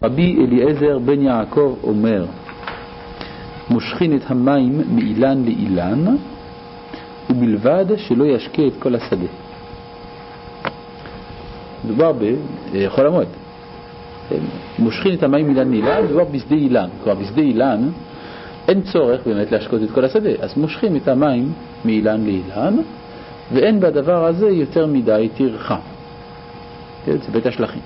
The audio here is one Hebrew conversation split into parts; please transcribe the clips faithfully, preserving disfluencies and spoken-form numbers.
רבי אליעזר בן יעקב אומר, מושכין את המים מאילן לאילן, ובלבד שלא ישקה את כל השדה. מדובר בחול המועד. מושכין את המים מאילן לאילן, מדובר בשדה אילן. כלומר, בשדה אילן אין צורך באמת להשקות את כל השדה. אז מושכים את המים מאילן לאילן, ואין בדבר הזה יותר מדי טרחה. זה בית השלכים.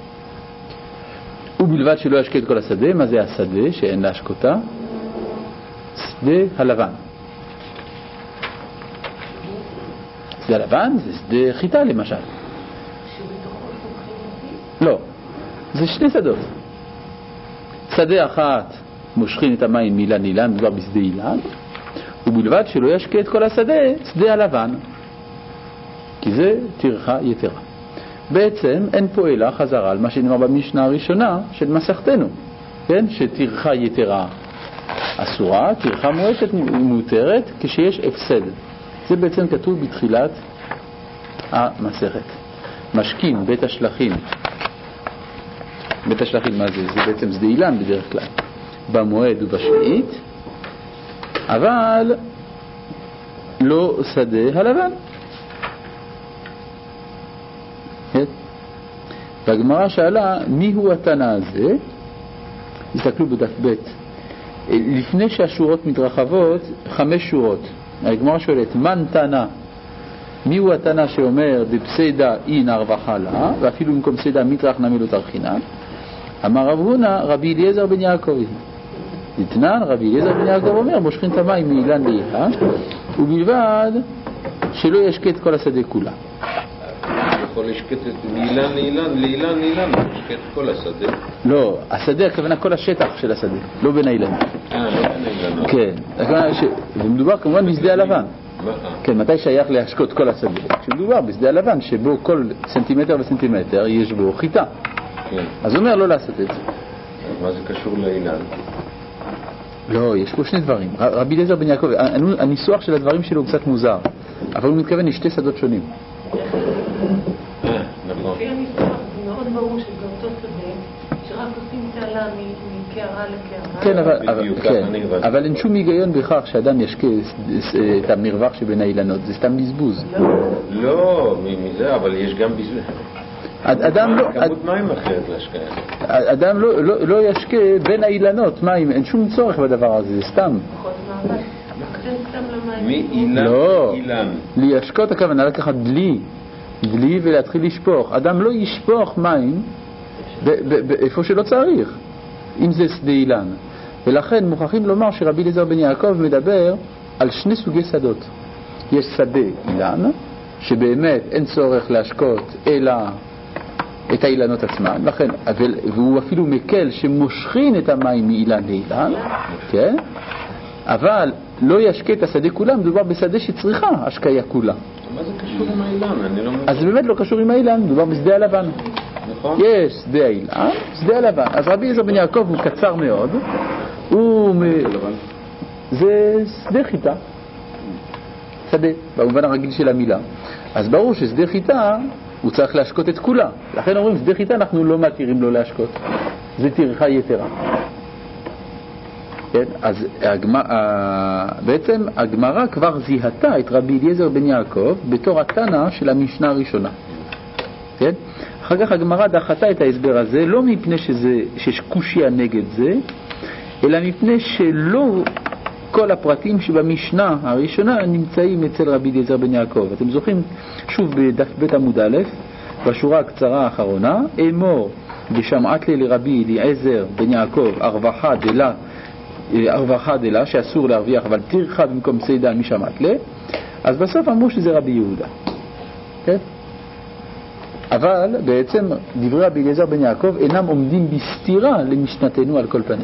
ובלבד שלא ישקה את כל השדה. מה זה השדה שאין להשקותה? שדה הלבן. שדה הלבן זה שדה חיטה למשל. לא, זה שני שדות. שדה אחת מושכים את המים מאילן לאילן, מדובר בשדה אילן, ובלבד שלא ישקה את כל השדה, שדה הלבן, כי זה טרחה יתרה. בעצם אין פה אלא חזרה על מה שנאמר במשנה הראשונה של מסכתנו, כן? שטרחה יתרה אסורה, טרחה מועטת מותרת כשיש הפסד. זה בעצם כתוב בתחילת המסכת. משכין בית השלכים, בית השלכים מה זה? זה בעצם שדה אילן בדרך כלל, במועד ובשביעית, אבל לא שדה הלבן. והגמרא שאלה מי הוא התנא הזה. הסתכלו בדף ב', לפני שהשורות מתרחבות, חמש שורות, הגמרא שואלת מן תנא, מי הוא התנא שאומר דפסידה אין הרווחה לה, ואפילו במקום פסידה מטרח נמי לא תרחינן. אמר רב הונא רבי אליעזר בן יעקב, דתנן רבי אליעזר בן יעקב אומר מושכין את המים מאילן לאילן, ובלבד שלא ישקה את כל השדה כולה. יכול לשקט את מאילן לאילן, לאילן לאילן, לשקט את כל השדה. לא, השדה הכוונה כל השטח של השדה, לא בין האילנות. אה, לא בין האילנות. כן, הכוונה ש... ומדובר כמובן בשדה הלבן. כן, מתי שייך להשקות כל השדה? כשמדובר בשדה הלבן, שבו כל סנטימטר וסנטימטר יש בו חיטה. כן. אז הוא אומר לא לעשות את זה. מה זה קשור לאילן? לא, יש פה שני דברים. רבי אליעזר בן יעקב, הניסוח של הדברים שלו הוא קצת מוזר, אבל הוא מתכוון לשתי שדות שונים. נכון. לפי הניסוח זה מאוד ברור שבאותו שדה שרק עושים תעלה מקערה לקערה. כן, אבל, כן, אבל אין שום היגיון בכך שאדם ישקה את המרווח שבין האילנות, זה סתם בזבוז. לא, מזה, אבל יש גם בזבוז. אדם לא, כמות מים אחרת להשקעה. אדם לא, לא, לא ישקה בין האילנות מים, אין שום צורך בדבר הזה, זה סתם. מאילן לא, לאילן. לישקות הכוונה לקחת דלי, דלי ולהתחיל לשפוך. אדם לא ישפוך מים איפה שלא צריך, אם זה שדה אילן. ולכן מוכרחים לומר שרבי אליעזר בן יעקב מדבר על שני סוגי שדות. יש שדה אילן, שבאמת אין צורך להשקות אלא את האילנות עצמן, לכן, והוא אפילו מקל שמושכין את המים מאילן לאילן, כן? אבל לא ישקה את השדה כולה, מדובר בשדה שצריכה השקיה כולה. מה זה קשור עם האילן? אני לא מבין. אז זה באמת לא קשור עם האילן, מדובר בשדה הלבן. נכון. יש שדה האילן, שדה הלבן. אז רבי אליעזר בן יעקב הוא קצר מאוד, הוא מ... זה שדה חיטה, שדה, במובן הרגיל של המילה. אז ברור ששדה חיטה הוא צריך להשקות את כולה, לכן אומרים שדה חיטה אנחנו לא מתירים לו להשקות, זה טרחה יתרה. כן? אז הגמר, בעצם הגמרא כבר זיהתה את רבי אליעזר בן יעקב בתור התנא של המשנה הראשונה. כן? אחר כך הגמרא דחתה את ההסבר הזה, לא מפני שזה, שיש קושיה נגד זה, אלא מפני שלא כל הפרטים שבמשנה הראשונה נמצאים אצל רבי אליעזר בן יעקב. אתם זוכרים שוב בדף בית עמוד א', בשורה הקצרה האחרונה, אמור ושמעת לי לרבי אליעזר בן יעקב הרווחה דלה, הרווחה דלה שאסור להרוויח אבל טרחה במקום סיידה מי שמעת לי, אז בסוף אמרו שזה רבי יהודה. כן? אבל בעצם דברי רבי אליעזר בן יעקב אינם עומדים בסתירה למשנתנו על כל פנים.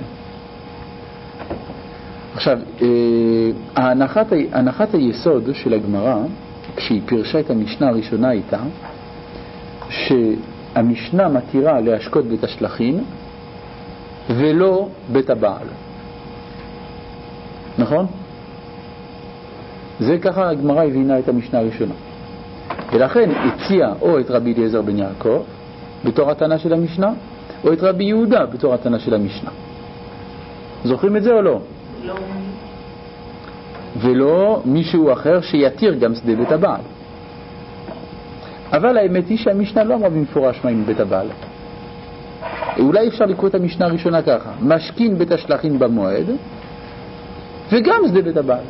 עכשיו, הנחת, הנחת היסוד של הגמרא, כשהיא פירשה את המשנה הראשונה הייתה, שהמשנה מתירה להשקות בית השלכין ולא בית הבעל. נכון? זה ככה הגמרא הבינה את המשנה הראשונה. ולכן הציע או את רבי אליעזר בן יעקב בתור התנא של המשנה, או את רבי יהודה בתור התנא של המשנה. זוכרים את זה או לא? לא. ולא מישהו אחר שיתיר גם שדה בית הבעל. אבל האמת היא שהמשנה לא אמרה במפורש מה עם בית הבעל. אולי אפשר לקרוא את המשנה הראשונה ככה: משכין בית השלחין במועד וגם שדה בית הבעל.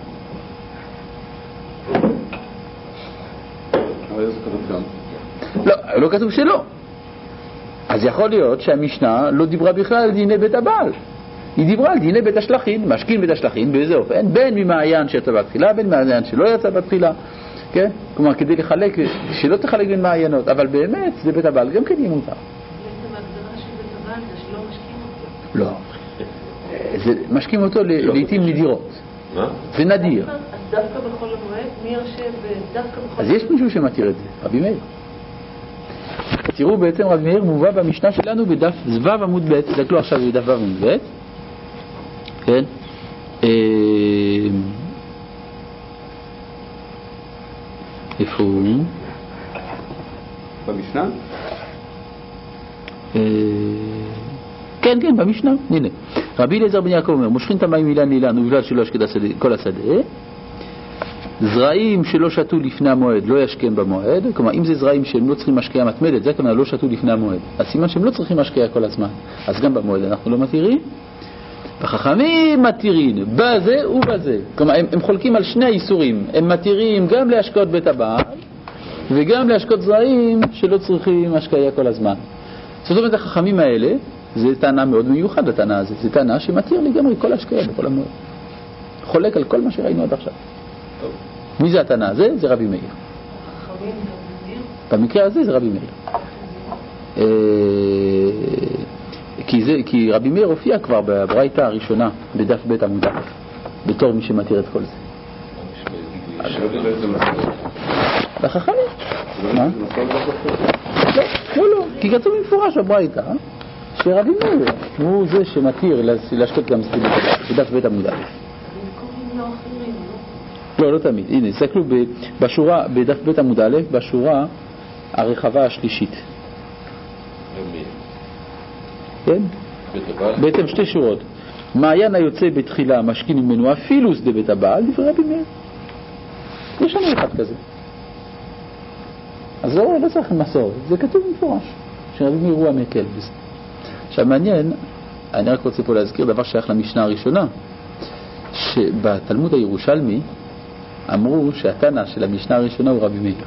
אבל זה כתוב גם. לא, לא כתוב שלא. אז יכול להיות שהמשנה לא דיברה בכלל על דיני בית הבעל. היא דיברה על דיני בית השלחין, משכין בית השלחין באיזה אופן, בין ממעיין שיצא בתחילה, בין ממעיין שלא יצא בתחילה, כן? כלומר, כדי לחלק, שלא תחלק בין מעיינות, אבל באמת זה בית הבעל גם כן יהיה מותר. בעצם ההגדרה של בית הבעל זה שלא משקים אותו. לא. זה, משקים אותו לעתים נדירות. מה? זה נדיר. אז דווקא בכל המועד, מי יושב דווקא בכל אז יש מישהו שמתיר את זה, רבי מאיר. תראו, בעצם רבי מאיר מובא במשנה שלנו בדף זוו עמוד ב', תסתכלו עכשיו בדף זוו עמוד ב', כן? איפה הוא? במשנה? כן, כן, במשנה, הנה. רבי אליעזר בן יעקב אומר, מושכין את המים אילן אילן ובלבד שלא ישקד כל השדה. זרעים שלא שתו לפני המועד לא ישקם במועד. כלומר, אם זה זרעים שהם לא צריכים משקיעה מתמדת, זה כלומר לא שתו לפני המועד, אז סימן שהם לא צריכים משקיעה כל הזמן, אז גם במועד אנחנו לא מתירים. וחכמים מתירים בזה ובזה. כלומר, הם, הם חולקים על שני האיסורים. הם מתירים גם להשקות בית הבעל וגם להשקות זרעים שלא צריכים השקעה כל הזמן. זאת אומרת, החכמים האלה, זה טענה מאוד מיוחד לטענה הזאת. זה טענה שמתיר לגמרי כל השקעה בכל המועד. חולק על כל מה שראינו עד עכשיו. טוב. מי זה הטענה הזה? זה רבי מאיר. החכמים רבי מאיר? במקרה הזה זה רבי מאיר. כי, זה, כי רבי מאיר הופיע כבר בברייתא הראשונה בדף בית עמוד א' בתור מי שמתיר את כל זה. לחכמים. מה? לא, לא, כי כתוב במפורש בברייתא שרבי מאיר הוא זה שמתיר להשקות גם בדף בית עמוד א'. הם קוראים לו אחרים, לא? לא, לא תמיד. הנה, תסתכלו בשורה, בדף בית עמוד א', בשורה הרחבה השלישית. כן? בעצם שתי שורות. מעיין היוצא בתחילה משכין ממנו אפילו שדה בית הבעל, דברי רבי מאיר. יש לנו אחד כזה. אז לא, לא צריך מסורת, זה כתוב במפורש שרבי מאיר הוא המקל בזה. עכשיו מעניין, אני רק רוצה פה להזכיר דבר שייך למשנה הראשונה, שבתלמוד הירושלמי אמרו שהתנא של המשנה הראשונה הוא רבי מאיר.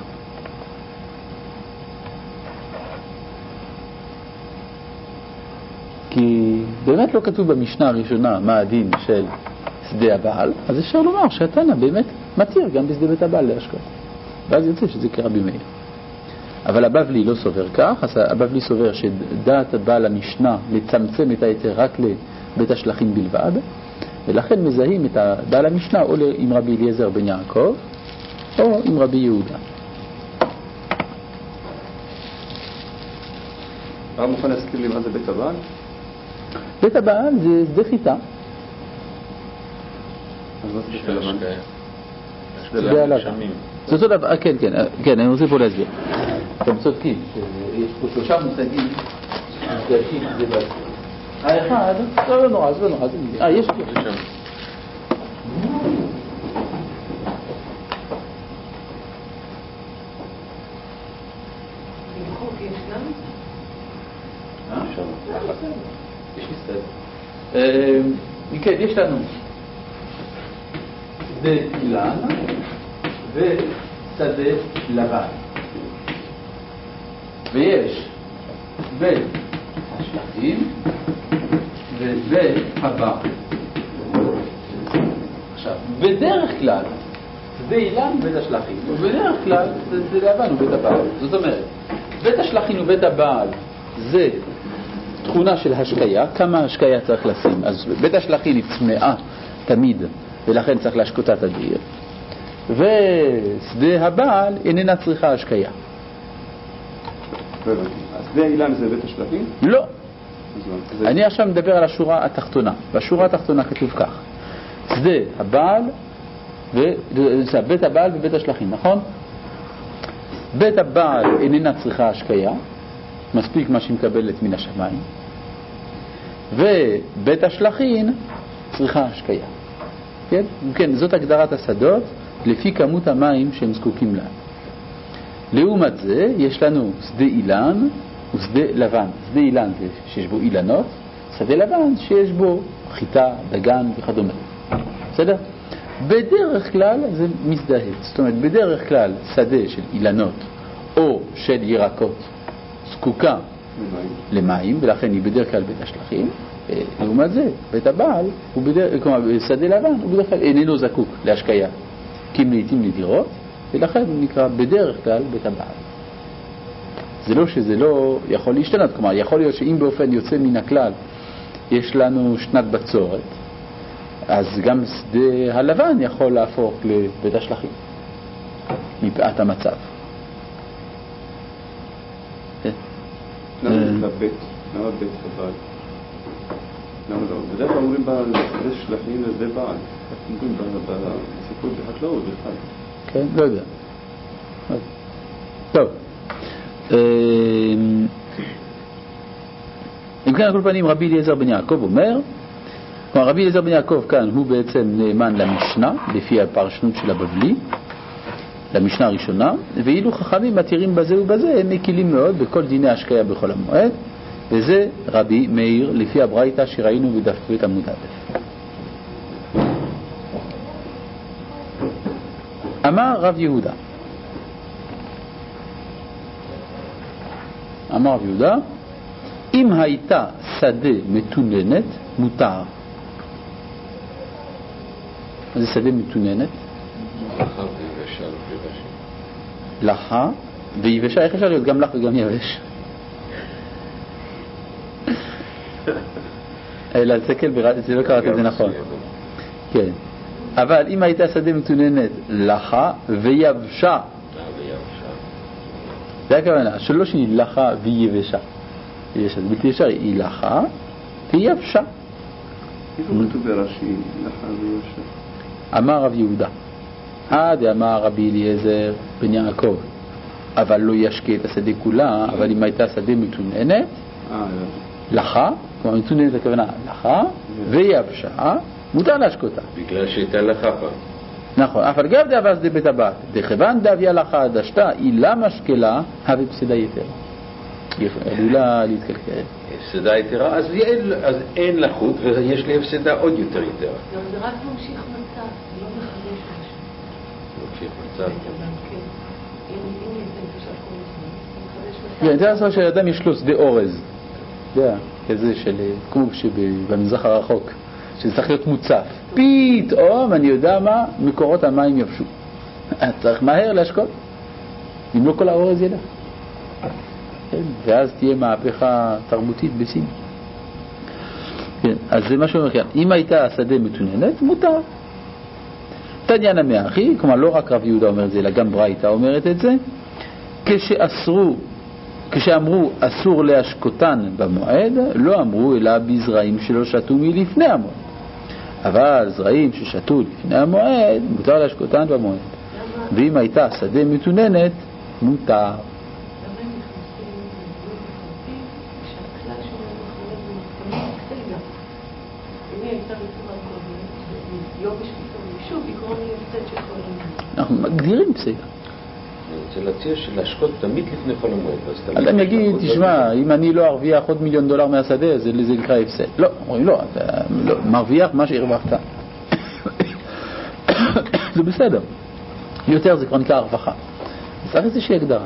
כי באמת לא כתוב במשנה הראשונה מה הדין של שדה הבעל, אז אפשר לומר שהתנא באמת מתיר גם בשדה בית הבעל להשקות. ואז יוצא שזה כרבי מאיר. אבל הבבלי לא סובר כך, אז הבבלי סובר שדעת בעל המשנה לצמצם את היתר רק לבית השלחין בלבד, ולכן מזהים את בעל המשנה או עם רבי אליעזר בן יעקב או עם רבי יהודה. הרב מוכן להזכיר לי מה זה בית הבעל? בית הבעל זה שדה חיטה. אז מה זה בית הלבן? שדה הלבן. זה אותו דבר, כן, כן, כן, אני רוצה פה להסביר. אתם צודקים, יש פה שלושה מושגים שמדגשים זה בזה. האחד, לא, לא נורא, זה לא נורא, זה נורא. אה, יש פה. למחוק ישנם? יש מסתד. כן, יש לנו שדה אילן ושדה לבן. ויש בית השלחים ובית הבעל. עכשיו, בדרך כלל שדה אילן ובית השלחים, ובדרך כלל שדה לבן ובית הבעל. זאת אומרת, בית השלחים ובית הבעל זה תכונה של השקיה. כמה השקיה צריך לשים? אז בית השלחים היא צמאה תמיד, ולכן צריך להשקותה תדיר, ושדה הבעל איננה צריכה השקיה. אז שדה אילן זה בית השלחים? לא. אני עכשיו מדבר על השורה התחתונה. בשורה התחתונה כתוב כך: שדה הבעל ו... בית הבעל ובית השלחים, נכון? בית הבעל איננה צריכה השקיה, מספיק מה שהיא מקבלת מן השמיים, ובית השלחין צריכה השקיה. כן? כן, זאת הגדרת השדות לפי כמות המים שהם זקוקים להם. לעומת זה יש לנו שדה אילן ושדה לבן. שדה אילן זה שיש בו אילנות, שדה לבן שיש בו חיטה, דגן וכדומה. בסדר? בדרך כלל זה מזדהה. זאת אומרת, בדרך כלל שדה של אילנות או של ירקות זקוקה למים, ולכן היא בדרך כלל בית השלחים. לעומת זה, בית הבעל, הוא בדרך, כלומר, שדה לבן, הוא בדרך כלל איננו זקוק להשקיה, כי הם לעתים נדירות, ולכן הוא נקרא בדרך כלל בית הבעל. זה לא שזה לא יכול להשתנות, כלומר, יכול להיות שאם באופן יוצא מן הכלל יש לנו שנת בצורת, אז גם שדה הלבן יכול להפוך לבית השלחים, מפאת המצב. למה זה בית? למה בית חבל? למה לא? בדרך כלל אומרים בשדה שלחים לשדה בעל. אומרים בסיפור בחקלאות בכלל. כן, לא יודע. טוב. אם כן, על כל פנים, רבי אליעזר בן יעקב אומר, כלומר, רבי אליעזר בן יעקב כאן הוא בעצם נאמן למשנה, לפי הפרשנות של הבבלי, למשנה הראשונה, ואילו חכמים מתירים בזה ובזה, הם מקילים מאוד בכל דיני השקיה בכל המועד, וזה רבי מאיר לפי הברייתא שראינו בדף בית עמוד א'. אמר רב יהודה, אמר רב יהודה, אם הייתה שדה מתוננת, מותר. מה זה שדה מתוננת? לחה ויבשה ויבשה. לחה ויבשה, איך אפשר להיות גם לח וגם יבש? אלא תסתכל, זה לא קראת את זה נכון. כן. אבל אם הייתה שדה מתוננת לחה ויבשה, זה הכוונה, שלא שהיא לחה ויבשה. זה בלתי אפשר, היא לחה ויבשה. איפה כתוב ברש"י לחה ויבשה? אמר רב יהודה, עד אמר רבי אליעזר בן יעקב, אבל לא ישקה את השדה כולה, אבל אם הייתה שדה מתוננת לחה, כלומר מתוננת הכוונה לחה ויבשה, מותר להשקותה. בגלל שהייתה לחה פעם. נכון, אף על גב דאבס דבית הבת, דכיוון דאביה לחה דשתה, אילה משקלה, הווה פסדה יתרה. עלולה להתקלקל. הפסדה יתרה, אז אין לחות ויש לי הפסדה עוד יותר יתרה. זה רק ממשיך מצב, זה לא מחדש משהו. ממשיך מצב. כן, זה לעשות שלאדם יש לו שדה אורז. אתה יודע, כזה של, כמו במזרח הרחוק, שזה צריך להיות מוצף. פתאום, אני יודע מה, מקורות המים יבשו. צריך מהר להשקות, אם לא כל האורז ילך. כן, ואז תהיה מהפכה תרבותית בסין. כן, אז זה מה שאומר כאן. אם הייתה השדה מתוננת, מותר. תניא מאחי, כלומר לא רק רב יהודה אומר את זה, אלא גם ברייתא אומרת את זה, כשאסרו, כשאמרו אסור להשקותן במועד, לא אמרו אלא בזרעים שלא שתו מלפני המועד. אבל זרעים ששתו לפני המועד, מותר להשקותן במועד. ואם הייתה שדה מתוננת, מותר. אנחנו מגדירים פסגה. אני רוצה להציע שלהשקות תמיד לפני כל המועד. אדם יגיד, תשמע, אם אני לא ארוויח עוד מיליון דולר מהשדה, זה נקרא הפסד. לא, אומרים לא, אתה מרוויח מה שהרווחת. זה בסדר. יותר זה כבר נקרא הרווחה. צריך איזושהי הגדרה.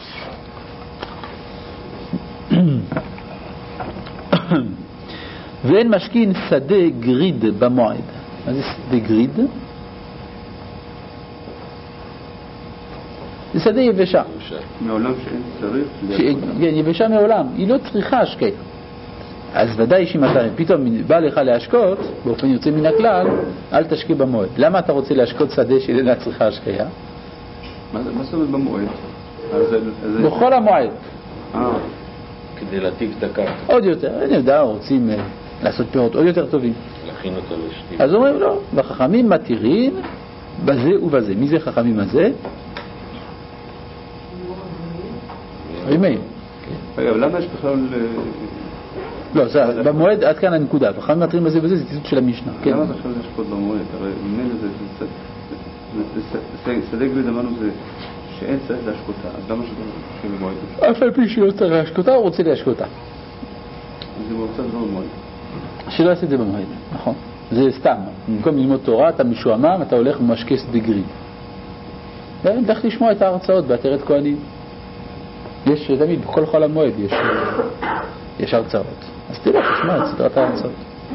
ואין משכין שדה גריד במועד. מה זה שדה גריד? זה שדה יבשה. מעולם שאין צריך. כן, יבשה מעולם. היא לא צריכה השקיה. אז ודאי שאם אתה פתאום בא לך להשקות, באופן יוצא מן הכלל, אל תשקי במועד. למה אתה רוצה להשקות שדה שאינה צריכה השקיה? מה זאת אומרת במועד? בכל המועד. כדי להטיב את הקרקע. עוד יותר. אני יודע, רוצים לעשות פירות עוד יותר טובים. להכין אותו לשתייה. אז אומרים לא, והחכמים מתירים בזה ובזה. מי זה חכמים הזה? רימי. אגב, למה יש בכלל לא, זה במועד עד כאן הנקודה, וחכמים מתירים בזה וזה, זה ציטוט של המשנה. למה אתה חושב להשקות במועד? הרי ממילא זה שדה גריד אמרנו זה שאין צריך להשקותה, אז למה שאתה חושב במועד? אף על פי שלא צריך להשקותה, הוא רוצה להשקותה. זה מוצא לא במועד. שלא יעשה את זה במועד, נכון. זה סתם, במקום ללמוד תורה, אתה משועמם, אתה הולך ומשקה שדה גריד. צריך לשמוע את ההרצאות בעטרת כהנים. יש תמיד, בכל חול המועד יש, יש הרצאות. אז תלך, תשמע את סדרת ההרצאות.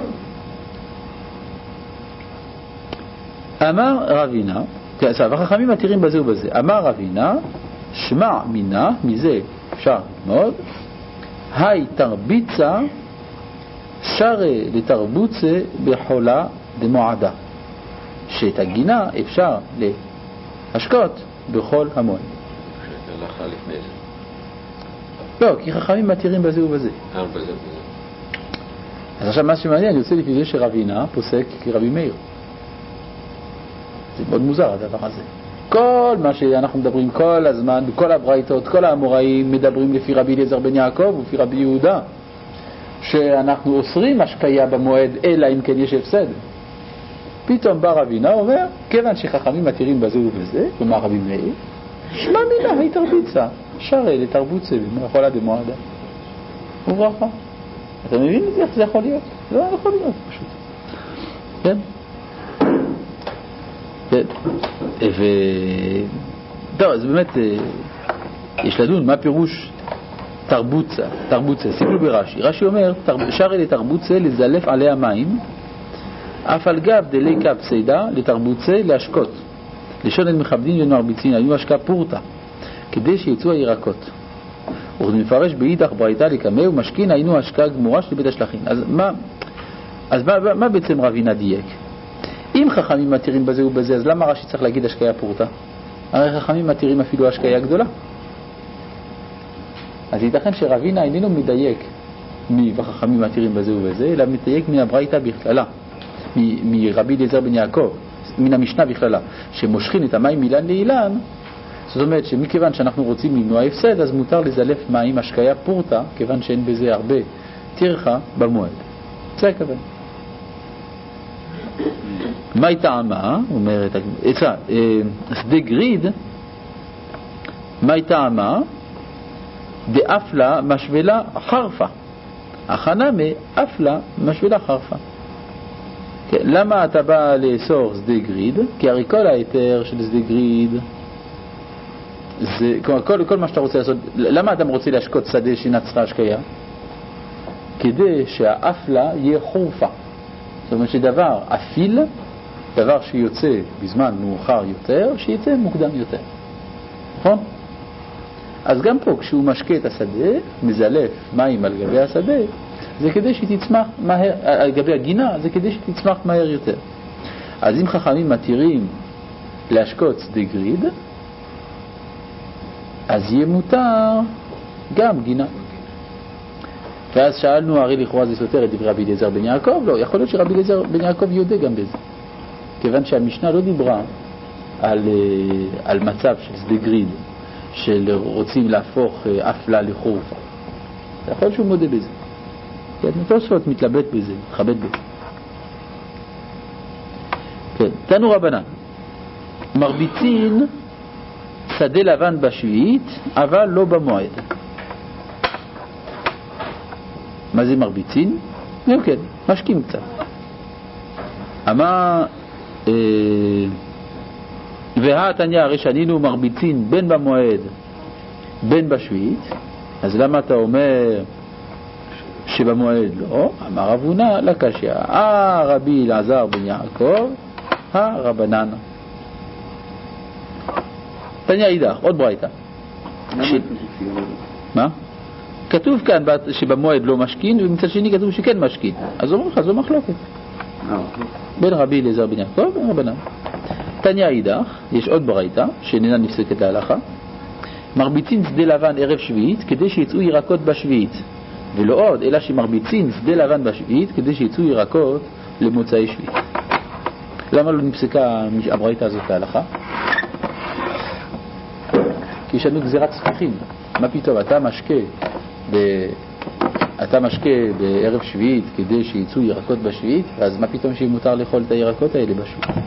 אמר רבינה, והחכמים מתירים בזה ובזה, אמר רבינה, שמע מינה, מזה אפשר ללמוד, היי תרביצה, שרה לתרבוצה בחולה דמועדה. שאת הגינה אפשר להשקות בכל המועד. הלכה לפני זה. לא, כי חכמים מתירים בזה ובזה. אה, בזה ובזה. אז עכשיו מה שמעניין, אני רוצה לפי זה שרבינה פוסק כרבי מאיר. זה מאוד מוזר הדבר הזה. כל מה שאנחנו מדברים כל הזמן, בכל הברייתות, כל האמוראים מדברים לפי רבי אליעזר בן יעקב ולפי רבי יהודה, שאנחנו אוסרים השקיה במועד אלא אם כן יש הפסד. פתאום בא רבינה אומר, כיוון שחכמים מתירים בזה ובזה, כלומר רבי מאיר, שמע מינה, היא תרביצה, שרה לתרבוצה בחולה דמועדה. וברכה. אתה מבין את זה? איך זה יכול להיות? זה לא יכול להיות פשוט. כן? כן. ו... טוב, אז באמת יש לדון מה פירוש תרבוצה, תרבוצה, סיפלו ברש"י. רש"י אומר, שרה לתרבוצה לזלף עליה מים, אף על גב דלי קו פסידה לתרבוצה להשקות. לשון אין מכבדין ונרביצין, היו השקה פורטה, כדי שיצאו הירקות. ומפרש באידך ברייתא לקמא ומשכין היינו השקה גמורה של בית השלכין. אז מה, אז מה, מה בעצם רבינה דייק? אם חכמים מתירים בזה ובזה, אז למה רש"י צריך להגיד השקיה פורטה? הרי חכמים מתירים אפילו השקיה גדולה. אז ייתכן שרבינה איננו מדייק מחכמים מתירים בזה ובזה, אלא מדייק מן הברייתא בכללה, מרבי אליעזר בן יעקב, מן המשנה בכללה, שמושכין את המים מאילן לאילן. זאת אומרת שמכיוון שאנחנו רוצים למנוע הפסד, אז מותר לזלף מים השקיה פורטה, כיוון שאין בזה הרבה טרחה במועד. זה הכוון. מה היא טעמה? אומרת, אצלה, שדה גריד, מה היא טעמה? דאפלה משווה חרפה. הכנה מאפלה משווה חרפה. כן, למה אתה בא לאסור שדה גריד? כי הרי כל היתר של שדה גריד, זה, כל, כל, כל מה שאתה רוצה לעשות, למה אתה רוצה להשקות שדה שנצחה השקיה? כדי שהאפלה יהיה חורפה. זאת אומרת שדבר אפיל, דבר שיוצא בזמן מאוחר יותר, שיצא מוקדם יותר. נכון? אז גם פה כשהוא משקה את השדה, מזלף מים על גבי השדה, זה כדי שתצמח מהר, על גבי הגינה, זה כדי שתצמח מהר יותר. אז אם חכמים מתירים להשקות שדה גריד, אז יהיה מותר גם גינה. ואז שאלנו, הרי לכאורה זה סותר את דברי רבי אליעזר בן יעקב? לא, יכול להיות שרבי אליעזר בן יעקב יודע גם בזה. כיוון שהמשנה לא דיברה על, על מצב של שדה גריד, של רוצים להפוך אפלה לחורפה. יכול להיות שהוא מודה בזה. כן, תוספות מתלבט בזה, מתחבט בזה. כן, תנו רבנן. מרביצין שדה לבן בשביעית, אבל לא במועד. מה זה מרביצין? גם כן, משקים קצת. אמר, אה, והתניא הרי שנינו מרביצין בין במועד, בין בשביעית, אז למה אתה אומר שבמועד לא? אמר רב הונא לקשיא, אה רבי אלעזר בן יעקב, הרבנן. תניא אידך, עוד ברייתא. מה? כתוב כאן שבמועד לא משכין, ומצד שני כתוב שכן משכין. אז אומרים לך, זו מחלוקת. בין רבי אליעזר בן יעקב ובין רבנן. תניא אידך, יש עוד ברייתא, שאיננה נפסקת להלכה. מרביצין שדה לבן ערב שביעית, כדי שיצאו ירקות בשביעית. ולא עוד, אלא שמרביצין שדה לבן בשביעית, כדי שיצאו ירקות למוצאי שביעית. למה לא נפסקה הברייתא הזאת להלכה? כי יש לנו גזירת ספיחים. מה פתאום? אתה משקה אתה משקה בערב שביעית כדי שיצאו ירקות בשביעית, אז מה פתאום שיהיה מותר לאכול את הירקות האלה בשביעית?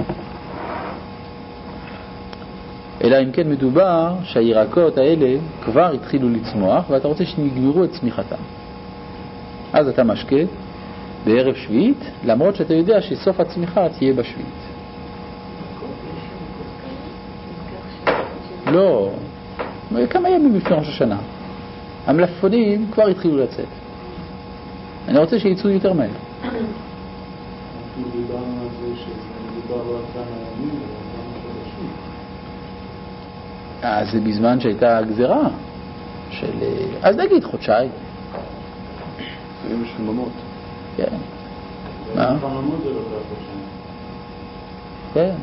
אלא אם כן מדובר שהירקות האלה כבר התחילו לצמוח ואתה רוצה שנגמרו את צמיחתם. אז אתה משקה בערב שביעית, למרות שאתה יודע שסוף הצמיחה תהיה בשביעית. לא, כמה ימים לפני ראש השנה. המלפפונים כבר התחילו לצאת. אני רוצה שיצאו יותר מהר. אנחנו דיברנו על זה שזה מדובר לא על כמה ימים, אלא כמה חודשים. אז זה בזמן שהייתה הגזרה של... אז נגיד חודשיים. היו שממות. כן. מה? חממות זה לא כך חודשיים. כן.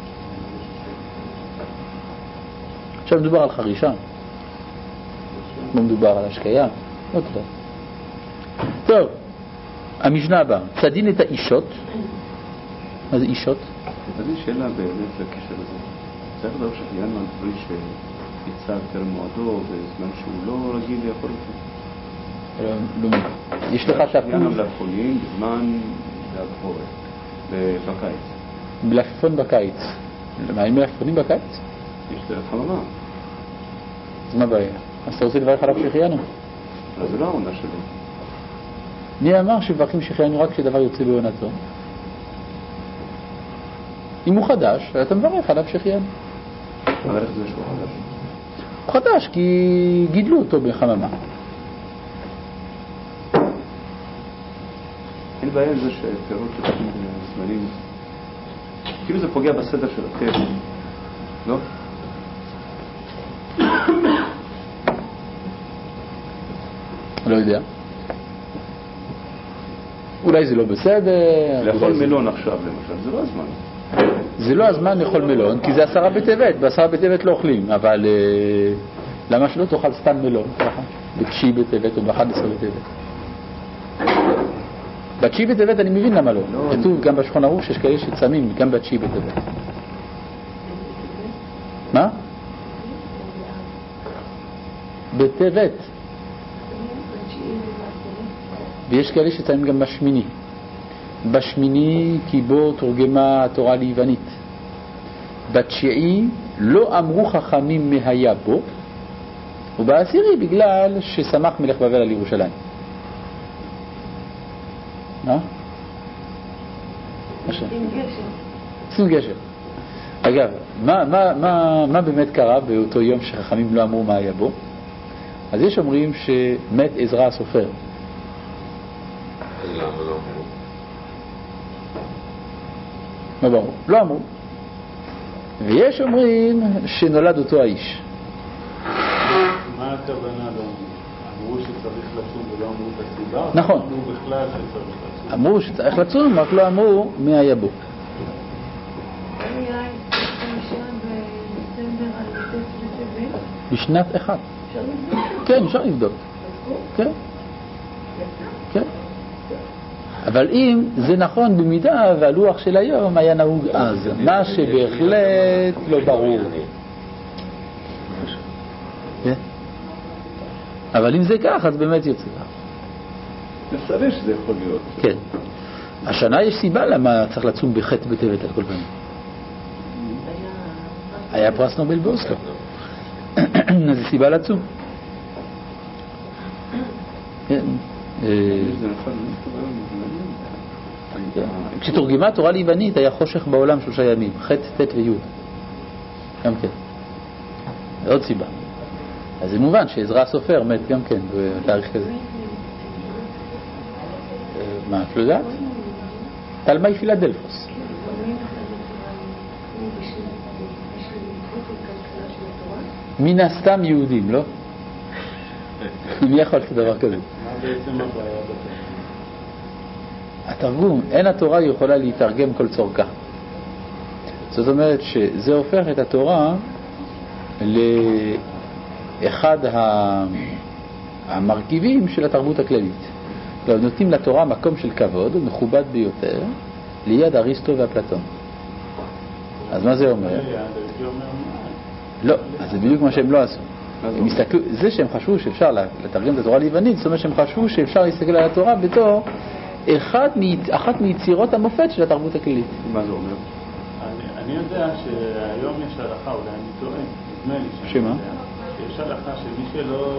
עכשיו מדובר על חרישה. לא מדובר על השקיה. לא כדאי. טוב, המשנה הבאה. צדין את האישות. מה זה אישות? אז יש שאלה באמת לקשר הזה. צריך לדבר שחיינו על דברי שיצא יותר מועדו בזמן שהוא לא רגיל לאכול אותו. יש לך תפוז. חיינו מלפפונים בזמן החורף, בקיץ. מלפפון בקיץ. מה, הם מלפפונים בקיץ? יש דרך חממה. אז מה בעיה? אז אתה רוצה לברך עליו שהחיינו? אבל זה לא העונה שלו. מי אמר שמברכים שהחיינו רק כשדבר יוצא בעונתו? אם הוא חדש, אתה מברך עליו שהחיינו. אבל איך זה שהוא חדש? הוא חדש כי גידלו אותו בחממה. אין בעיה עם זה שפירות יוצאים זמנים. כאילו זה פוגע בסדר של הטבע, לא? לא יודע. אולי זה לא בסדר. לאכול מלון עכשיו למשל, זה לא הזמן. זה לא הזמן לאכול מלון, כי זה עשרה בטבת. בעשרה בטבת לא אוכלים, אבל למה שלא תאכל סתם מלון ככה? בתשיעי בטבת או באחד עשר בטבת. בתשיעי בטבת אני מבין למה לא. כתוב גם בשולחן ערוך שיש כאלה שצמים גם בתשיעי בטבת. מה? בטבת. ויש כאלה שצמים גם בשמיני. בשמיני כי בו תורגמה התורה ליוונית. בתשיעי לא אמרו חכמים מהיה בו, ובעשירי בגלל ששמח מלך בבל על ירושלים. מה? שים גשר. שים גשר. אגב, מה, מה, מה, מה באמת קרה באותו יום שחכמים לא אמרו מה היה בו? אז יש אומרים שמת עזרא הסופר. למה לא אמרו? לא ברור, לא אמרו. ויש אומרים שנולד אותו האיש. מה הכוונה לא אמרו? אמרו שצריך לצום ולא אמרו את הסיבה? נכון. אמרו בכלל שצריך לצום. אמרו שצריך לצום, רק לא אמרו מי היה בו. היה חמישה בדצמבר על ט' בטבת. בשנת אחד. אפשר לבדוק? כן, אפשר לבדוק. כן. כן. אבל אם זה נכון במידה והלוח של היום היה נהוג אז, מה שבהחלט לא ברור. כן. אבל אם זה כך, אז באמת יוצא כך. נפסדה שזה יכול להיות. כן. השנה יש סיבה למה צריך לצום בחטא בטבת על כל פעמים. היה פרס נובל באוסלו. זה סיבה לצום. כן. זה נכון, כשתורגמה תורה ליוונית היה חושך בעולם שלושה ימים, ח' ט' וי' גם כן. עוד סיבה. אז זה מובן שעזרא הסופר מת גם כן בתאריך כזה. מה, את לא יודעת? תלמי פילדלפוס. מן הסתם יהודים, לא? מי יכול לעשות דבר כזה? מה בעצם הבעיה בתרגום? התרגום, אין התורה יכולה להתרגם כל צורכה. זאת אומרת שזה הופך את התורה לאחד המרכיבים של התרבות הכללית. לא, נותנים לתורה מקום של כבוד, מכובד ביותר, ליד אריסטו ואפלטון. אז מה זה אומר? ליד, הייתי אומר מה? לא, אז זה בדיוק מה שהם לא עשו. הם הסתכלו, זה שהם חשבו שאפשר לתרגם את התורה ליוונית, זאת אומרת שהם חשבו שאפשר להסתכל על התורה בתור אחד, אחת מיצירות המופת של התרבות הכללית. מה זה אומר? אני, אני יודע שהיום יש הלכה, אולי אני טועה, נדמה לי שאני שמה? יודע, שיש הלכה שמי שלא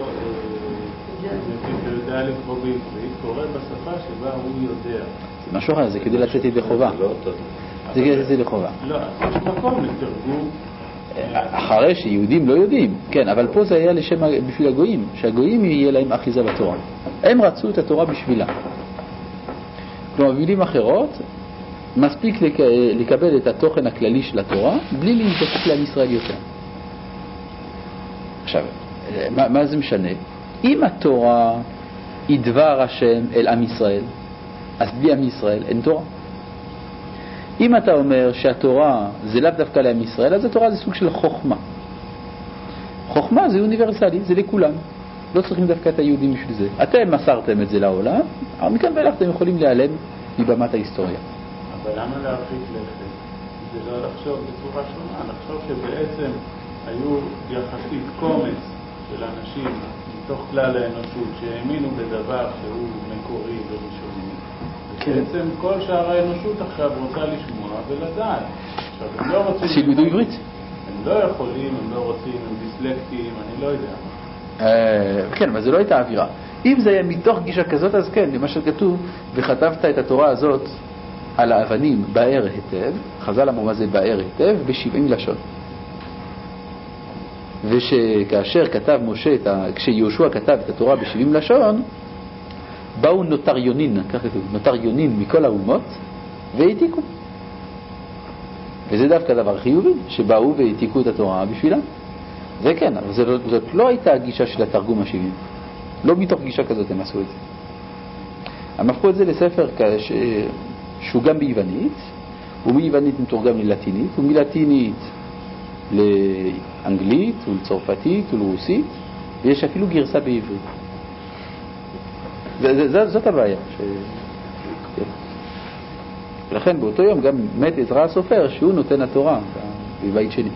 יודע לקרוא בעברית, קורא בשפה שבה הוא יודע. זה משהו אחר, זה כדי לצאת ידי חובה. זה כדי לצאת ידי חובה. לא, יש מקום לתרגום. אחרי שיהודים לא יודעים, כן, אבל פה זה היה לשם בשביל הגויים, שהגויים יהיה להם אחיזה בתורה. הם רצו את התורה בשבילה. כלומר, במילים אחרות, מספיק לק... לקבל את התוכן הכללי של התורה, בלי להזדקק לעם ישראל יותר. עכשיו, מה, מה זה משנה? אם התורה היא דבר השם אל עם ישראל, אז בלי עם ישראל אין תורה. אם אתה אומר שהתורה זה לאו דווקא לעם ישראל, אז התורה זה סוג של חוכמה. חוכמה זה אוניברסלי, זה לכולם. לא צריכים דווקא את היהודים בשביל זה. אתם מסרתם את זה לעולם, אבל מכאן ואילך אתם יכולים להיעלם מבמת ההיסטוריה. אבל למה להרחיק לכת? זה לא לחשוב בצורה שונה, לחשוב שבעצם היו יחסית קומץ של אנשים מתוך כלל האנושות שהאמינו בדבר שהוא מקורי וראשוני. בעצם כל שאר האנושות עכשיו רוצה לשמוע ולדעת. עכשיו, הם לא רוצים... שילמדו עברית. הם לא יכולים, הם לא רוצים, הם דיסלקטים, אני לא יודע. כן, אבל זה לא הייתה אווירה. אם זה היה מתוך גישה כזאת, אז כן, למה שכתוב, וכתבת את התורה הזאת על האבנים באר היטב, חז"ל אמרו מה זה באר היטב, בשבעים לשון. ושכאשר כתב משה, כשיהושע כתב את התורה בשבעים לשון, באו נוטריונין, כך כתוב, נוטריונין מכל האומות, והעתיקו. וזה דווקא דבר חיובי, שבאו והעתיקו את התורה בשבילם. זה כן, אבל זאת, זאת לא הייתה הגישה של התרגום השבעים. לא מתוך גישה כזאת הם עשו את זה. הם הפכו את זה לספר ש... שהוא גם ביוונית, ומיוונית מתורגם ללטינית, ומלטינית לאנגלית, ולצרפתית, ולרוסית, ויש אפילו גרסה בעברית. זה, זה, זאת הבעיה. ש... ולכן באותו יום גם מת עזרא הסופר, שהוא נותן התורה בבית שני.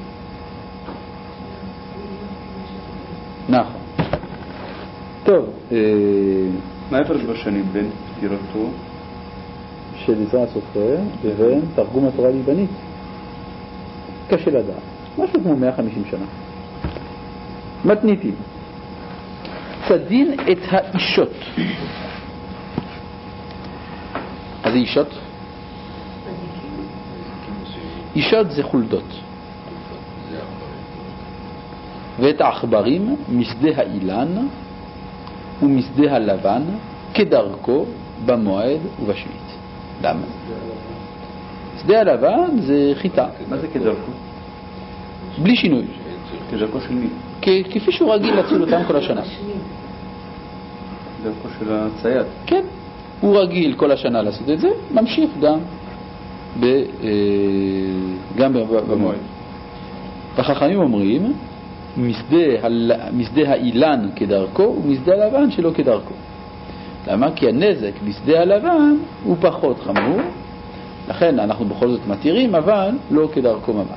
נכון. טוב. מה ההפרש בשנים בין פטירתו של עזרא הסופר לבין תרגום התורה ליוונית? קשה לדעת. משהו כמו מאה וחמישים שנה. מתניתים. צדין את האישות. אז אישות? אישות זה חולדות. ואת העכברים משדה האילן ומשדה הלבן כדרכו במועד ובשביעית. למה? שדה הלבן זה חיטה. מה זה כדרכו? בלי שינוי. כדרכו של מי? כפי שהוא רגיל להציל אותם כל השנה. דרכו של הצייד. כן. הוא רגיל כל השנה לעשות את זה, ממשיך גם ב, גם במועד. והחכמים אומרים משדה, משדה האילן כדרכו ומשדה הלבן שלא כדרכו. למה? כי הנזק בשדה הלבן הוא פחות חמור, לכן אנחנו בכל זאת מתירים, אבל לא כדרכו ממש.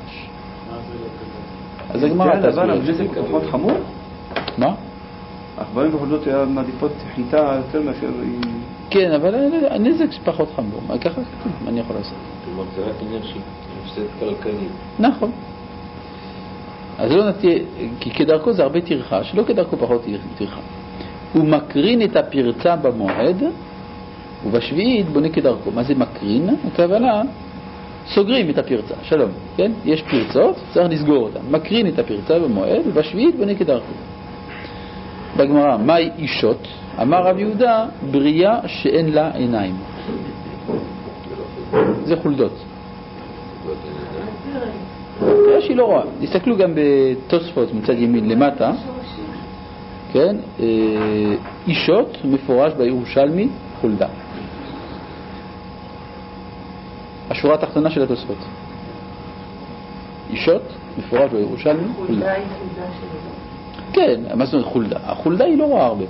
אז הגמרא בשדה הלבן הנזק הוא פחות חמור? מה? העכברים בכל זאת מעדיפות חיטה יותר מאשר... כן, אבל הנזק פחות חמור. ככה כתוב, מה אני יכול לעשות? כלומר, זה רק עניין של הפסד כלכלי. נכון. אז לא נתהיה, כי כדרכו זה הרבה תרחה, שלא כדרכו פחות תרחה. הוא מקרין את הפרצה במועד, ובשביעית בונה כדרכו. מה זה מקרין? הכוונה, סוגרים את הפרצה. שלום, כן? יש פרצות, צריך לסגור אותן. מקרין את הפרצה במועד, ובשביעית בונה כדרכו. בגמרא, מהי אישות? אמר רב יהודה, בריאה שאין לה עיניים. זה חולדות. תראה שהיא לא רואה. תסתכלו גם בתוספות מצד ימין למטה. כן? אישות מפורש בירושלמי חולדה. השורה התחתונה של התוספות. אישות מפורש בירושלמי חולדה. חולדה היא חולדה שלו. כן, מה זאת אומרת חולדה? החולדה היא לא רואה הרבה.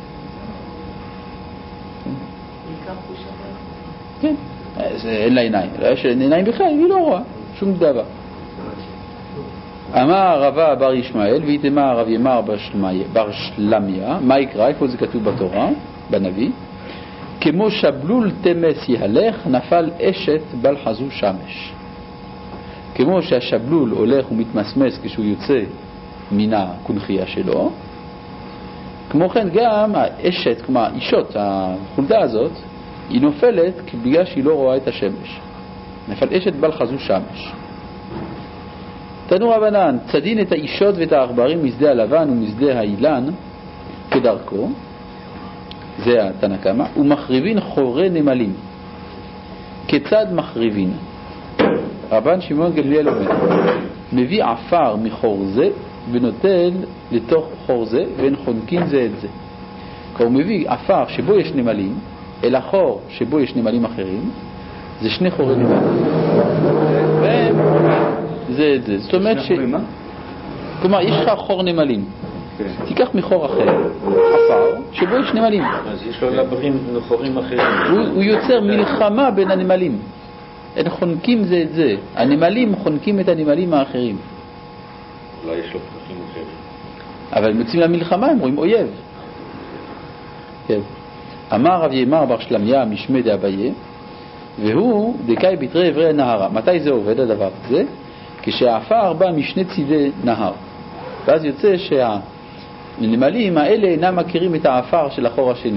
בעיקר חוש הראייה. כן, אין לה עיניים. יש עיניים בכלל, היא לא רואה שום דבר. אמר רבא בר ישמעאל ויתמה רב ימר בר שלמיה, מה יקרא? איפה זה כתוב בתורה, בנביא? כמו שבלול תמס יהלך נפל אשת בל חזו שמש. כמו שהשבלול הולך ומתמסמס כשהוא יוצא מן הקונחייה שלו, כמו כן גם האשת, כמו האישות, החולדה הזאת, היא נופלת בגלל שהיא לא רואה את השמש. נפל אשת בל חזו שמש. תנו רבנן, צדין את האישות ואת העכברים משדה הלבן ומשדה האילן כדרכו, זה התנא קמא, ומחריבין חורי נמלים. כיצד מחריבין? רבן שמעון גמליאל אומר, מביא עפר מחור זה ונוטל לתוך חור זה והם חונקים זה את זה. הוא מביא עפר שבו יש נמלים אל החור שבו יש נמלים אחרים, זה שני חורי נמלים והם זה את זה. זאת אומרת ש... כלומר יש לך חור נמלים, תיקח מחור אחר עפר שבו יש נמלים, אז יש לו לברים חורים אחרים, הוא יוצר מלחמה בין הנמלים, הם חונקים זה את זה, הנמלים חונקים את הנמלים האחרים. אולי יש לו פרחים אחרים, אבל הם יוצאים למלחמה, הם רואים אויב. כן. אמר רב ימר בר שלמיה משמי דאביי, והוא דקאי בתרי עברי הנהרה. מתי זה עובד הדבר הזה? כשהעפר בא משני צידי נהר, ואז יוצא שהנמלים האלה אינם מכירים את העפר של החור השני,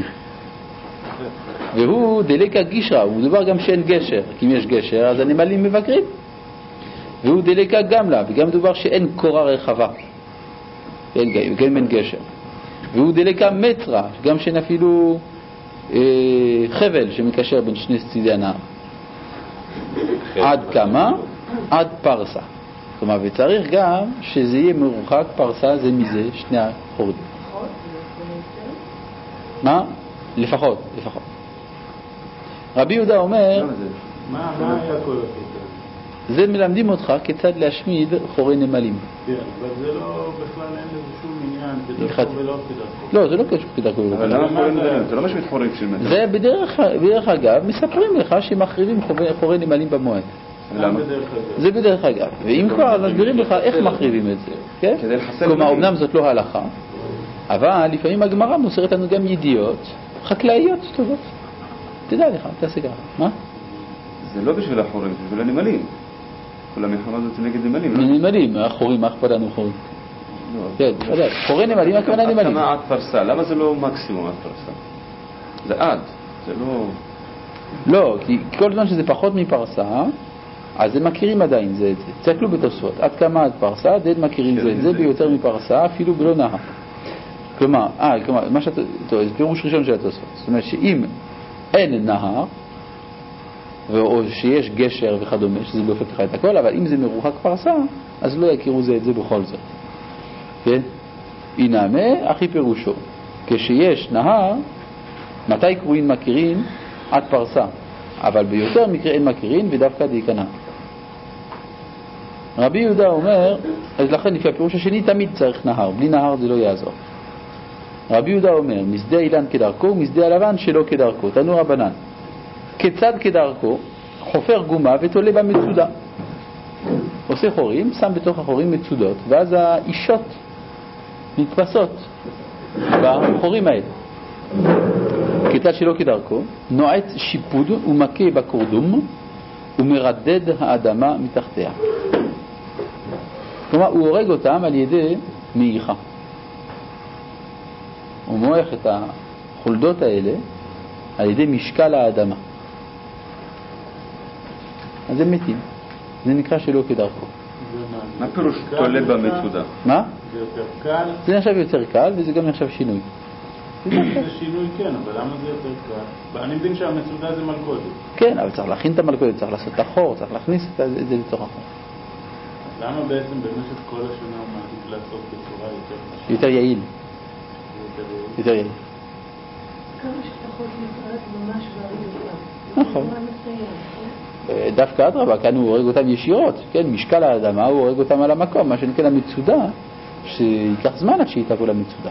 והוא דלקה גישרה, הוא מדובר גם שאין גשר, כי אם יש גשר אז הנמלים מבקרים, והוא דלקה גמלה, וגם מדובר שאין קורה רחבה, גם אין גשר, והוא דלקה מטרה, גם שאין אפילו אה, חבל שמקשר בין שני צידי הנהר. עד כמה? עד פרסה. כלומר, וצריך גם שזה יהיה מרוחק פרסה זה מזה, שני החורים. מה? לפחות, לפחות. רבי יהודה אומר, מה היה כל הקטע? זה מלמדים אותך כיצד להשמיד חורי נמלים. כן, אבל זה לא, בכלל אין לזה שום עניין, כדרכו ולא כדרכו. לא, זה לא קשור כדרכו ולא אבל למה חורי נמלים? זה לא משמיד חורים של מטר. זה בדרך אגב, מספרים לך שמחריבים חורי נמלים במועד. למה? זה בדרך אגב. ואם כבר, נסבירים לך איך מחריבים את זה. כן? כלומר, אמנם זאת לא הלכה, אבל לפעמים הגמרא מוסרת לנו גם ידיעות חקלאיות טובות. תדע לך, תעשה ככה. מה? זה לא בשביל החורים, זה בשביל הנמלים. כל המלחמה הזאת נגד נמלים. נמלים, החורים, מה אכפת לנו חורים? כן, בוודאי. חורי נמלים, הכוונה נמלים. כמה עד פרסה? למה זה לא מקסימום עד פרסה? זה עד, זה לא... לא, כי כל זמן שזה פחות מפרסה, אז הם מכירים עדיין זה את זה. תסתכלו בתוספות, עד כמה עד פרסה, די מכירים זה את זה ביותר מפרסה, אפילו בלא נהר. כלומר, אה, כלומר, מה שאתה, טוב, זה פירוש ראשון של התוספות. זאת אומרת שאם אין נהר, או שיש גשר וכדומה, שזה לא הופך לך את הכל, אבל אם זה מרוחק פרסה, אז לא יכירו זה את זה בכל זאת. כן? אינמה, הכי פירושו. כשיש נהר, מתי קרואים מכירים? עד פרסה. אבל ביותר מקרה אין מכירים, ודווקא דיקה נהר. רבי יהודה אומר, אז לכן לפי הפירוש השני תמיד צריך נהר, בלי נהר זה לא יעזור. רבי יהודה אומר, משדה אילן כדרכו ומשדה הלבן שלא כדרכו. תנו רבנן, כיצד כדרכו? חופר גומה ותולה בה מצודה, עושה חורים, שם בתוך החורים מצודות, ואז האישות נתפסות בחורים האלה. כיצד שלא כדרכו? נועץ שיפוד ומכה בקורדום ומרדד האדמה מתחתיה. כלומר, הוא הורג אותם על ידי מעיכה. הוא מועך את החולדות האלה על ידי משקל האדמה. אז הם מתים. זה נקרא שלא כדרכו. מה פירוש תולה במצודה? מה? זה יותר קל? זה נחשב יותר קל וזה גם נחשב שינוי. זה שינוי כן, אבל למה זה יותר קל? אני מבין שהמצודה זה מלכודת. כן, אבל צריך להכין את המלכודת, צריך לעשות את החור, צריך להכניס את זה לתוך החור. למה בעצם במשך כל השנה הוא מעדיף לעשות בצורה יותר קשה? יותר יעיל. יותר יעיל. כמה שפחות נקראת ממש בעריד אותם. נכון. דווקא אדרבה, כאן הוא הורג אותם ישירות, כן, משקל האדמה הוא הורג אותם על המקום, מה שנקרא המצודה, שיקח זמן עד שהיא תבוא למצודה.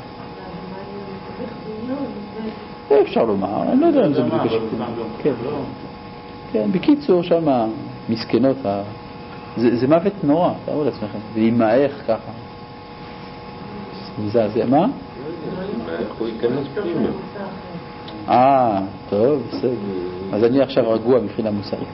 אפשר לומר, אני לא יודע אם זה בדיוק השיקול. כן, בקיצור, שם מסכנות זה, זה מוות נורא, תראו לעצמכם, ולהימאך ככה. מזעזע, מה? איך הוא ייכנס פנימה? אה, טוב, בסדר. אז אני עכשיו רגוע מבחינה מוסרית.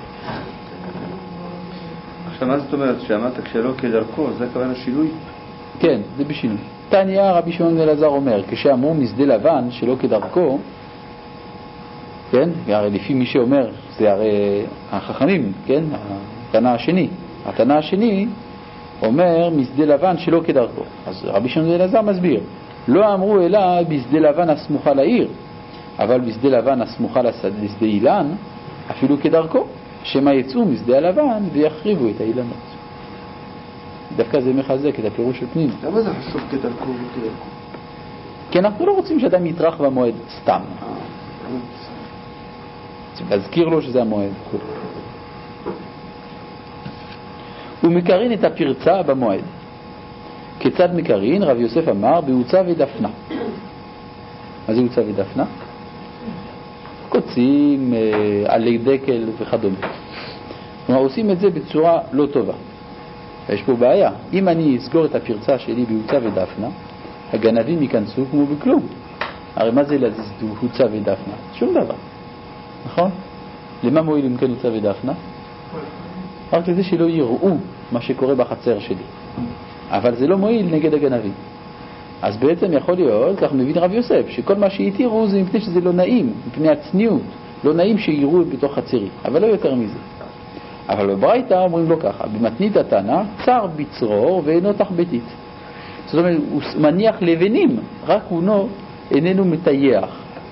עכשיו, מה זאת אומרת? שאמרת כשלא כדרכו, זה הכוונה שינוי? כן, זה בשינוי. תניא רבי שמעון בן אלעזר אומר, כשאמרו משדה לבן שלא כדרכו, כן? הרי לפי מי שאומר, זה הרי החכמים, כן? התנא השני. התנא השני אומר משדה לבן שלא כדרכו. אז רבי שמעון בן אלעזר מסביר, לא אמרו אלא בשדה לבן הסמוכה לעיר, אבל בשדה לבן הסמוכה לשדה אילן, אפילו כדרכו, שמא יצאו משדה הלבן ויחריבו את האילנות. דווקא זה מחזק את הפירוש של פנים. למה זה חשוב כדרכו וכדרכו? כי אנחנו לא רוצים שאדם יטרח במועד סתם. צריך להזכיר לו שזה המועד. הוא מקרין את הפרצה במועד. כיצד מקרין? רב יוסף אמר בהוצא ודפנה. מה זה הוצא ודפנה? קוצים, עלי דקל וכדומה. כלומר, עושים את זה בצורה לא טובה. יש פה בעיה. אם אני אסגור את הפרצה שלי בהוצא ודפנה, הגנבים ייכנסו כמו בכלום. הרי מה זה להזיז הוצא ודפנה? שום דבר. נכון? למה מועיל אם כן הוצא ודפנה? רק לזה שלא יראו מה שקורה בחצר שלי. אבל זה לא מועיל נגד הגנבים. אז בעצם יכול להיות, כך מבין רב יוסף, שכל מה שהתירו זה מפני שזה לא נעים, מפני הצניעות. לא נעים שיראו בתוך חצרי, אבל לא יותר מזה. אבל בברייתא אומרים לו ככה, במתנית התנא, צר בצרור ואינו תחבטית. זאת אומרת, הוא מניח לבנים, רק הוא לא, איננו מטייח.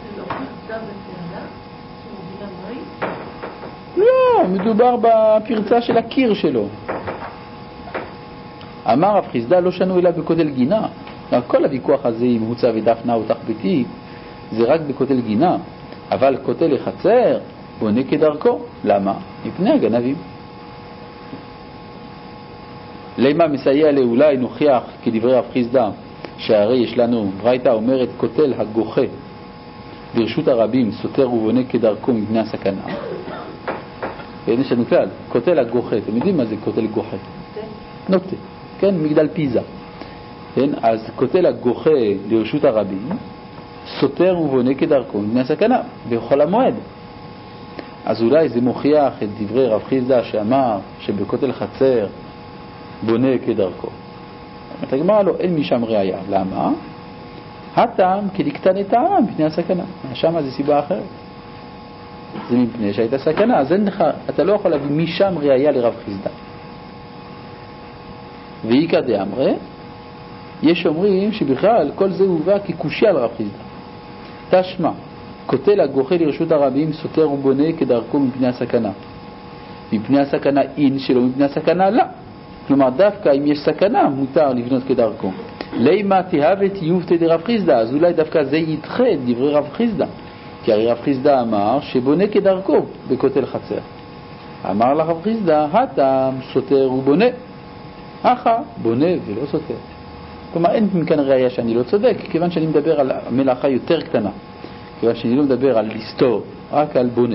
לא, מדובר בפרצה של הקיר שלו. אמר רב חיסדא לא שנו אלא בכותל גינה. כל הוויכוח הזה עם הוצא ודפנה או תחבטית זה רק בכותל גינה, אבל כותל לחצר בונה כדרכו. למה? מפני הגנבים. למה מסייע לאולי נוכיח כדברי רב חיסדא שהרי יש לנו ברייתא אומרת כותל הגוחה ברשות הרבים סותר ובונה כדרכו מפני הסכנה. יש לנו כלל, כותל הגוחה, אתם יודעים מה זה כותל גוחה? נוקטה, כן, מגדל פיזה. כן, אז כותל הגוחה לרשות הרבים סותר ובונה כדרכו מפני הסכנה בכל המועד. אז אולי זה מוכיח את דברי רב חיסדא שאמר שבכותל חצר בונה כדרכו. אתה גמר לו, אין משם ראיה. למה? הטעם כדקטן את העם מפני הסכנה. שם זה סיבה אחרת. זה מפני שהייתה סכנה, אז אין לך, אתה לא יכול להביא משם ראיה לרב חיסדא. ואיקא דאמרי, יש אומרים שבכלל כל זה הובא כקושיה על רב חיסדא. תשמע, כותל הגוחה לרשות הרבים סותר ובונה כדרכו מפני הסכנה. מפני הסכנה אין שלא מפני הסכנה לא. כלומר דווקא אם יש סכנה מותר לבנות כדרכו. לימה תהבת יובטה דרב חיסדא, אז אולי דווקא זה ידחה את דברי רב חיסדא. כי הרי רב חיסדא אמר שבונה כדרכו בכותל חצר. אמר לרב חיסדא, הטעם סותר ובונה. אחא, בונה ולא סותר. כלומר אין מכאן ראיה שאני לא צודק, כיוון שאני מדבר על מלאכה יותר קטנה. כיוון שאני לא מדבר על לסתור, רק על בונה.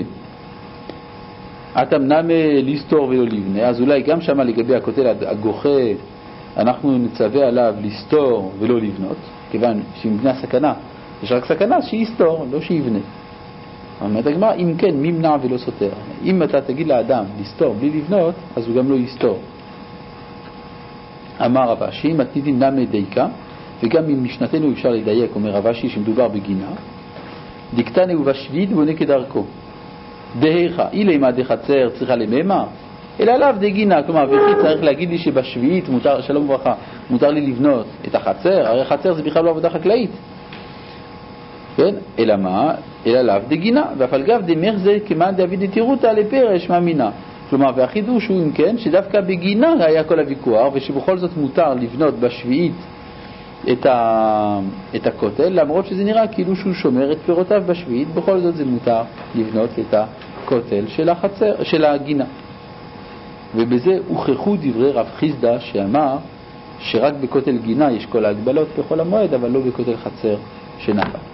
הטעם נמה לסתור ולא לבנה, אז אולי גם שמה לגבי הכותל הגוחה אנחנו נצווה עליו לסתור ולא לבנות, כיוון שמבנה הסכנה יש רק סכנה, שיסתור, לא שיבנה. אומרת הגמרא, אם כן, מי מנע ולא סותר? אם אתה תגיד לאדם לסתור בלי לבנות, אז הוא גם לא יסתור. אמר רב אשי, מתניתין נמי דייקה, וגם ממשנתנו אפשר לדייק, אומר רב אשי, שמדובר בגינה, דקטני ובשביעית בונה כדרכו. דהיכה, אילמה דחצר צריכה לממה, אלא לאו דגינה, כלומר, וכי צריך להגיד לי שבשביעית, מותר, שלום וברכה, מותר לי לבנות את החצר, הרי חצר זה בכלל לא עבודה חקלאית. כן? אלא מה? אלא לאו דגינה, ואף על גב דמך זה כמען דוד דתירותא לפרש מאמינה. כלומר, והחידוש הוא אם כן, שדווקא בגינה היה כל הוויכוח, ושבכל זאת מותר לבנות בשביעית את, ה... את הכותל, למרות שזה נראה כאילו שהוא שומר את פירותיו בשביעית, בכל זאת זה מותר לבנות את הכותל של החצר, של הגינה. ובזה הוכחו דברי רב חיסדא שאמר שרק בכותל גינה יש כל ההגבלות בכל המועד, אבל לא בכותל חצר שנחה.